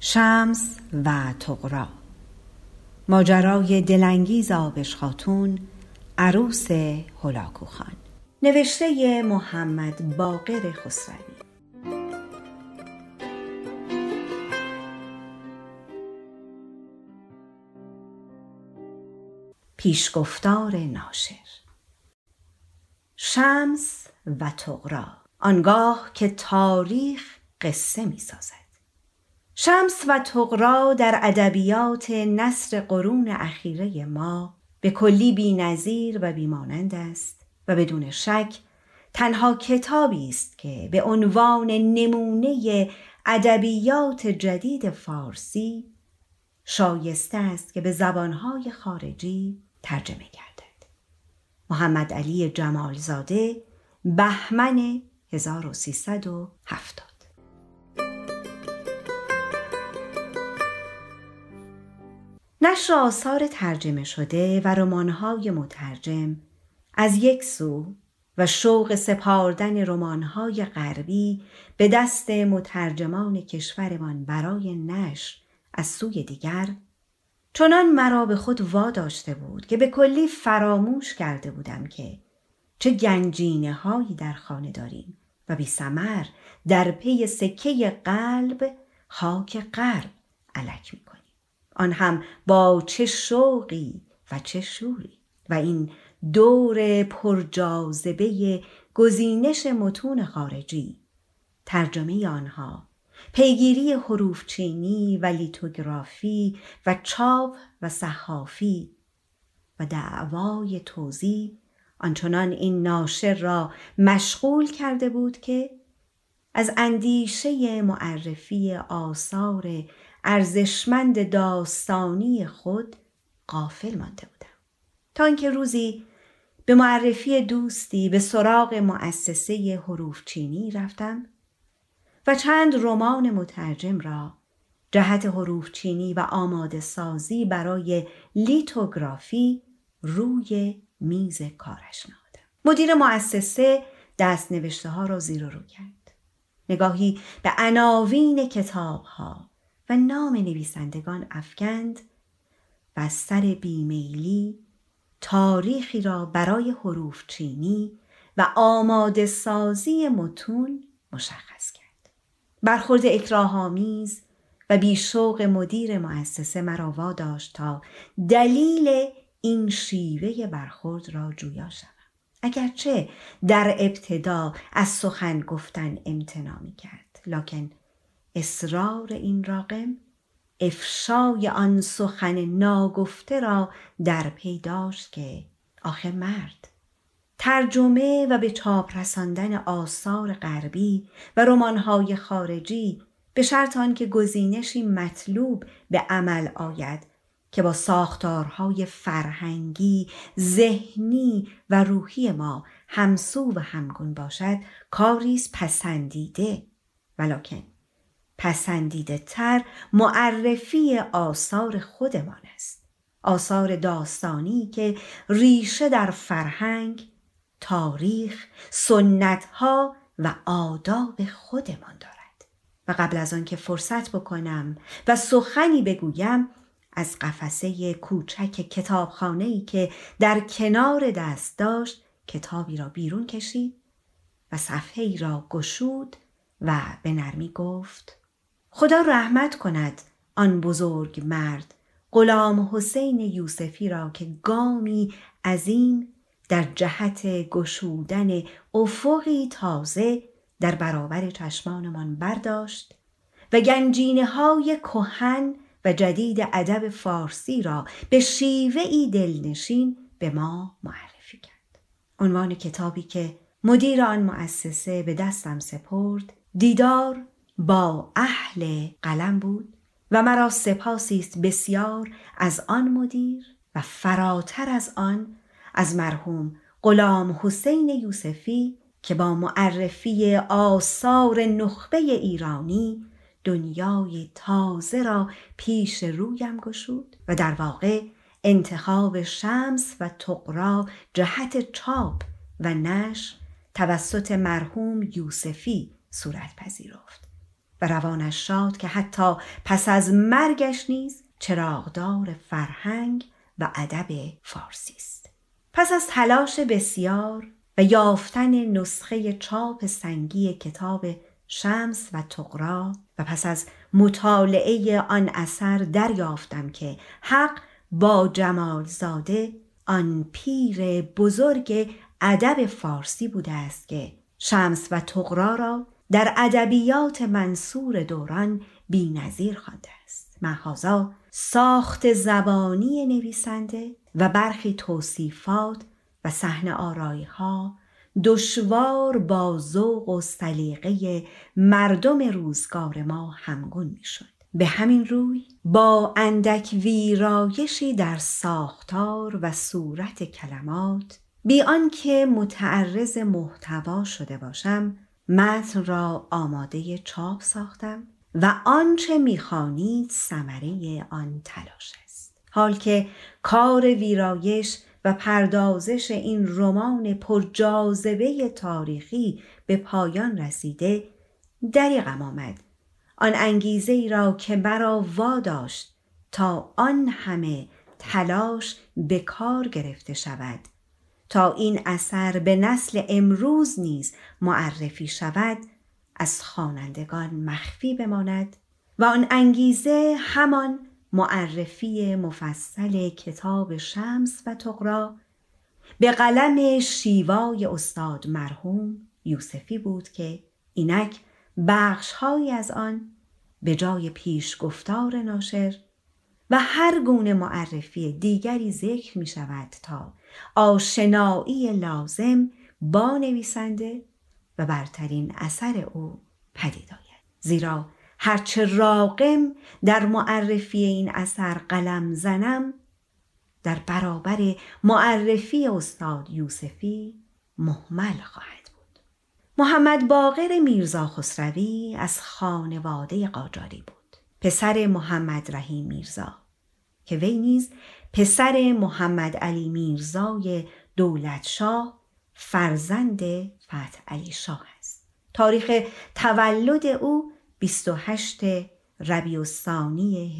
شمس و طغرا، ماجرای دلانگیز آبش خاتون عروس هولاکو خان. نوشته محمد باقر خسروی. پیشگفتار ناشر. شمس و طغرا، آنگاه که تاریخ قصه می سازد. شمس و طغرا در ادبیات نثر قرون اخیره ما به کلی بی‌نظیر و بی‌مانند است و بدون شک تنها کتابی است که به عنوان نمونه ادبیات جدید فارسی شایسته است که به زبانهای خارجی ترجمه گردد. محمد علی جمالزاده، بهمن 1370. نشر آثار ترجمه شده و رمان‌های مترجم از یک سو و شوق سپاردن رمان‌های غربی به دست مترجمان کشورمان برای نشر از سوی دیگر، چنان مرا به خود واداشته بود که به کلی فراموش کرده بودم که چه گنجینه‌هایی در خانه داریم و بی ثمر در پی سکه قلب خاک غرب الک می‌کنیم. آن هم با چه شوقی و چه شوری. و این دور پرجاذبه گزینش متون خارجی، ترجمه آنها، پیگیری حروف چینی و لیتوگرافی و چاپ و صحافی و دعوای توزیع آنچنان این ناشر را مشغول کرده بود که از اندیشه معرفی آثار ارزشمند داستانی خود غافل مانده بودم، تا اینکه روزی به معرفی دوستی به سراغ مؤسسه حروف چینی رفتم و چند رمان مترجم را جهت حروف چینی و آماده سازی برای لیتوگرافی روی میز کارش نهادم. مدیر مؤسسه دست نوشته ها را زیر و رو کرد. نگاهی به عناوین کتاب ها و نام نویسندگان افکند و از سر بیمیلی تاریخی را برای حروف چینی و آماده سازی متون مشخص کرد. برخورد اکراه‌آمیز و بیشوق مدیر مؤسسه مرا واداشت تا دلیل این شیوه برخورد را جویا شوم، اگرچه در ابتدا از سخن گفتن امتناع می‌کرد، لکن اصرار این راغم افشای آن سخن ناگفته را در پی داشت که آخر مرد ترجمه و به چاپ رساندن آثار غربی و رمان‌های خارجی به شرط آنکه گزینشی مطلوب به عمل آید که با ساختارهای فرهنگی، ذهنی و روحی ما همسو و همگون باشد، کاری است پسندیده، ولکن پسندیده تر معرفی آثار خودمان است. آثار داستانی که ریشه در فرهنگ، تاریخ، سنت‌ها و آداب خودمان دارد. و قبل از آن که فرصت بکنم و سخنی بگویم، از قفسه کوچک کتابخانه‌ای که در کنار دست داشت کتابی را بیرون کشید و صفحه‌ای را گشود و به نرمی گفت: خدا رحمت کند آن بزرگ مرد غلام حسین یوسفی را که گامی عظیم در جهت گشودن افقی تازه در برابر چشمانمان برداشت و گنجینه‌های کهن و جدید ادب فارسی را به شیوه‌ای دلنشین به ما معرفی کرد. عنوان کتابی که مدیر آن مؤسسه به دستم سپرد دیدار با اهل قلم بود و مرا سپاسی است بسیار از آن مدیر و فراتر از آن از مرحوم غلام حسین یوسفی که با معرفی آثار نخبه ایرانی دنیای تازه را پیش رویم گشود و در واقع انتخاب شمس و طغرا جهت چاپ و نشر توسط مرحوم یوسفی صورت پذیرفت و روانش شاد که حتی پس از مرگش نیز چراغدار فرهنگ و ادب فارسی است. پس از تلاش بسیار و یافتن نسخه چاپ سنگی کتاب شمس و طغرا و پس از مطالعه آن اثر دریافتم که حق با جمالزاده آن پیر بزرگ ادب فارسی بوده است که شمس و طغرا را در ادبیات منصور دوران بی‌نظیر خوانده است. مهازا ساخت زبانی نویسنده و برخی توصیفات و صحنه آرایی‌ها دشوار با ذوق و سلیقه مردم روزگار ما همگون می‌شد. به همین روی با اندک ویرایشی در ساختار و صورت کلمات، بی آنکه متعرض محتوا شده باشم، متن را آماده چاپ ساختم و آنچه می‌خوانید ثمره آن تلاش است. حال که کار ویرایش و پردازش این رمان پرجاذبه تاریخی به پایان رسیده، دریغم آمد آن انگیزه ای را که مرا واداشت تا آن همه تلاش به کار گرفته شود تا این اثر به نسل امروز نیز معرفی شود از خوانندگان مخفی بماند و آن انگیزه همان معرفی مفصل کتاب شمس و طغرا به قلم شیوای استاد مرحوم یوسفی بود که اینک بخش‌هایی از آن به جای پیشگفتار ناشر و هر گونه معرفی دیگری ذکر می شود تا آشنایی لازم با نویسنده و برترین اثر او پدید آید. زیرا هرچه راغم در معرفی این اثر قلم زنم، در برابر معرفی استاد یوسفی مهمل خواهد بود. محمد باقر میرزا خسروی از خانواده قاجاری بود، پسر محمد رحیم میرزا که وی نیز پسر محمد علی میرزای دولت شاه فرزند فتح علی شاه است. تاریخ تولد او 28 ربیع الثانی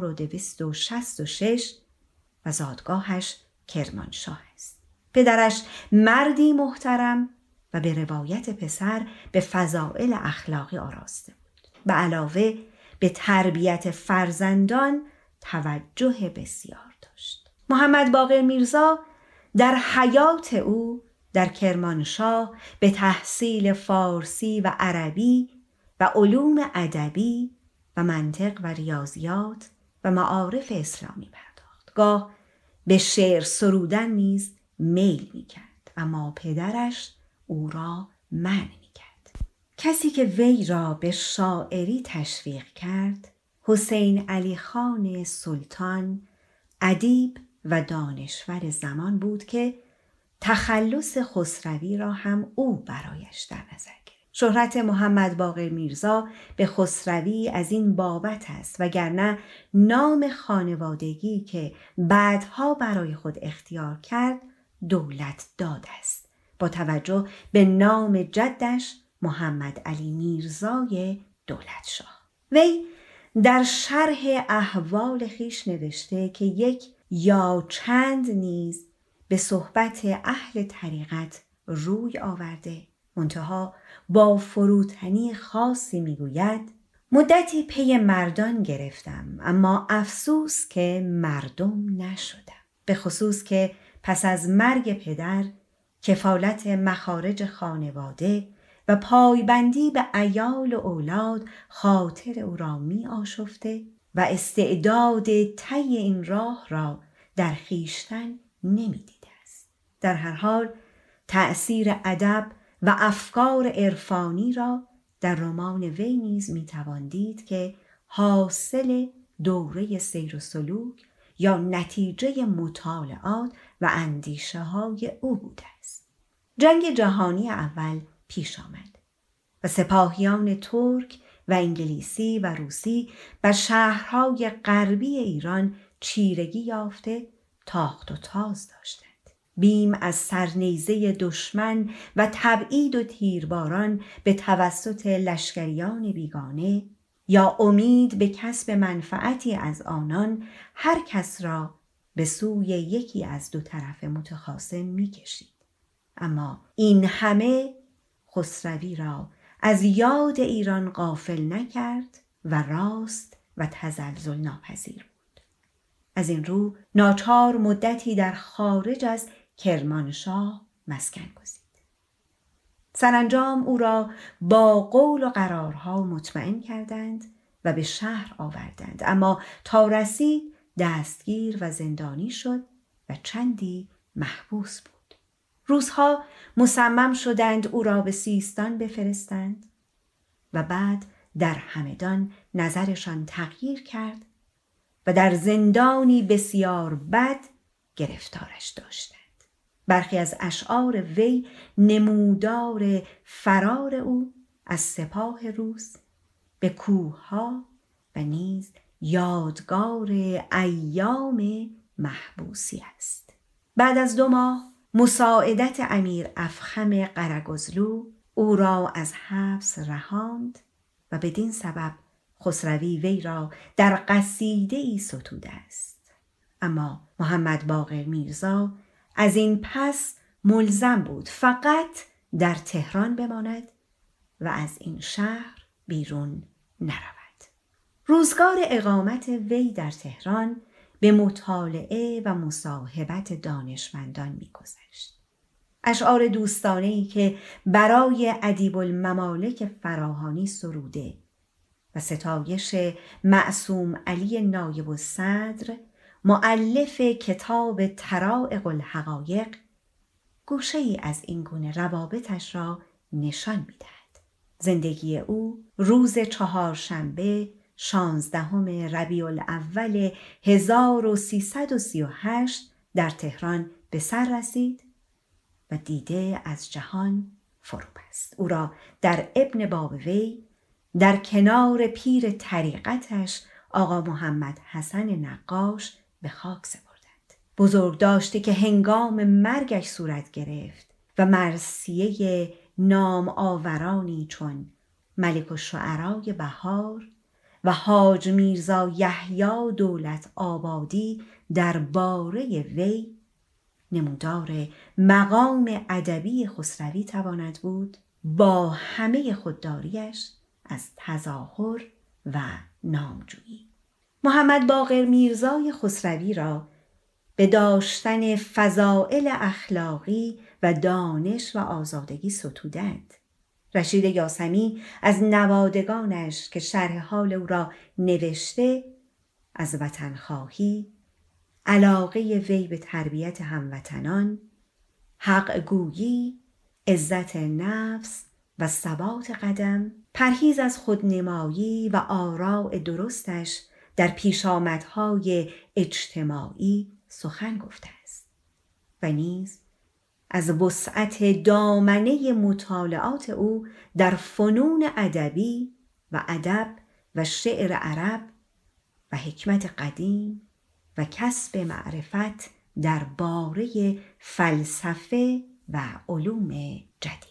1266 و زادگاهش کرمانشاه است. پدرش مردی محترم و به روایت پسر به فضائل اخلاقی آراسته بود. به علاوه به تربیت فرزندان توجه بسیار داشت. محمد باقر میرزا در حیات او در کرمانشاه به تحصیل فارسی و عربی و علوم ادبی و منطق و ریاضیات و معارف اسلامی پرداخت. گاه به شعر سرودن نیز میل می‌کرد و اما پدرش او را منع می‌کرد. کسی که وی را به شاعری تشویق کرد حسین علی خان سلطان، ادیب و دانشور زمان بود که تخلص خسروی را هم او برایش در نظر گرفت. شهرت محمد باقر میرزا به خسروی از این بابت است وگرنه نام خانوادگی که بعدها برای خود اختیار کرد دولت داد است، با توجه به نام جدش محمد علی میرزای دولت شاه. وی در شرح احوال خویش نوشته که یک یا چند نیز به صحبت اهل طریقت روی آورده، منتها با فروتنی خاصی میگوید مدتی پی مردان گرفتم اما افسوس که مردم نشدم، به خصوص که پس از مرگ پدر کفالت مخارج خانواده و پایبندی به عیال و اولاد خاطر او را می آشفته و استعداد طی این راه را در خویشتن نمی دیده است. در هر حال تأثیر ادب و افکار عرفانی را در رمان وی نیز می توان دید که حاصل دوره سیر و سلوک یا نتیجه مطالعات و اندیشه های او بوده است. جنگ جهانی اول پیش آمد و سپاهیان ترک و انگلیسی و روسی بر شهرهای غربی ایران چیرگی یافته تاخت و تاز داشتند. بیم از سرنیزه دشمن و تبعید و تیرباران به توسط لشکریان بیگانه یا امید به کسب منفعتی از آنان هر کس را به سوی یکی از دو طرف متخاصم می‌کشید. اما این همه خسروی را از یاد ایران غافل نکرد و راست و تزلزل ناپذیر بود. از این رو ناچار مدتی در خارج از کرمانشاه مسکن گزید. سرانجام او را با قول و قرارها مطمئن کردند و به شهر آوردند، اما تا رسید دستگیر و زندانی شد و چندی محبوس بود. روزها مصمم شدند او را به سیستان بفرستند و بعد در همدان نظرشان تغییر کرد و در زندانی بسیار بد گرفتارش داشتند. برخی از اشعار وی نمودار فرار او از سپاه روس به کوه‌ها و نیز یادگار ایام محبوسی است. بعد از 2 ماه مساعدت امیر افخم قرگزلو او را از حبس رهاند و بدین سبب خسروی وی را در قصیده‌ای ستوده است. اما محمد باقر میرزا از این پس ملزم بود فقط در تهران بماند و از این شهر بیرون نرود. روزگار اقامت وی در تهران به مطالعه و مصاحبت دانشمندان می‌گذشت. اشعار دوستانه‌ای که برای ادیب الممالک فراهانی سروده و ستایش معصوم علی نایب الصدر مؤلف کتاب طرائق الحقایق گوشه‌ای از این گونه روابطش را نشان می‌دهد. زندگی او روز 4 16 ربیع الاول 1338 در تهران به سر رسید و دیده از جهان فرو بست. او را در ابن بابوی در کنار پیر طریقتش آقا محمد حسن نقاش به خاک سپردند. بزرگ داشته که هنگام مرگش صورت گرفت و مرثیه نام آورانی چون ملک الشعرای بهار و حاج میرزا یحیی دولت آبادی در باره وی نمودار مقام ادبی خسروی تواند بود با همه خودداریش از تظاهر و نامجویی. محمد باقر میرزای خسروی را به داشتن فضائل اخلاقی و دانش و آزادگی ستودند. رشید یاسمی از نوادگانش که شرح حال او را نوشته از وطنخواهی، علاقه وی به تربیت هموطنان، حق گویی، عزت نفس و ثبات قدم، پرهیز از خودنمایی و آراء درستش در پیشامدهای اجتماعی سخن گفته است و نیز از وسعت دامنه مطالعات او در فنون ادبی و ادب و شعر عرب و حکمت قدیم و کسب معرفت در باره فلسفه و علوم جدید.